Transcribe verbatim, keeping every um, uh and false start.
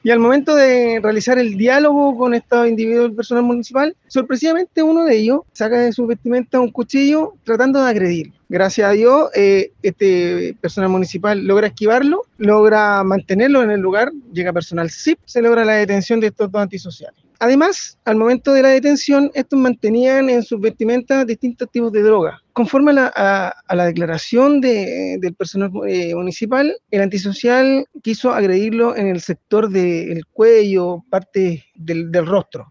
Y al momento de realizar el diálogo con estos individuos del personal municipal, sorpresivamente uno de ellos saca de su vestimenta un cuchillo tratando de agredir. Gracias a Dios, eh, este personal municipal logra esquivarlo, logra mantenerlo en el lugar, llega personal S I P, se logra la detención de estos dos antisociales. Además, al momento de la detención, estos mantenían en sus vestimentas distintos tipos de drogas. Conforme a la, a, a la declaración de, del personal eh, municipal, el antisocial quiso agredirlo en el sector del cuello, parte del, del rostro.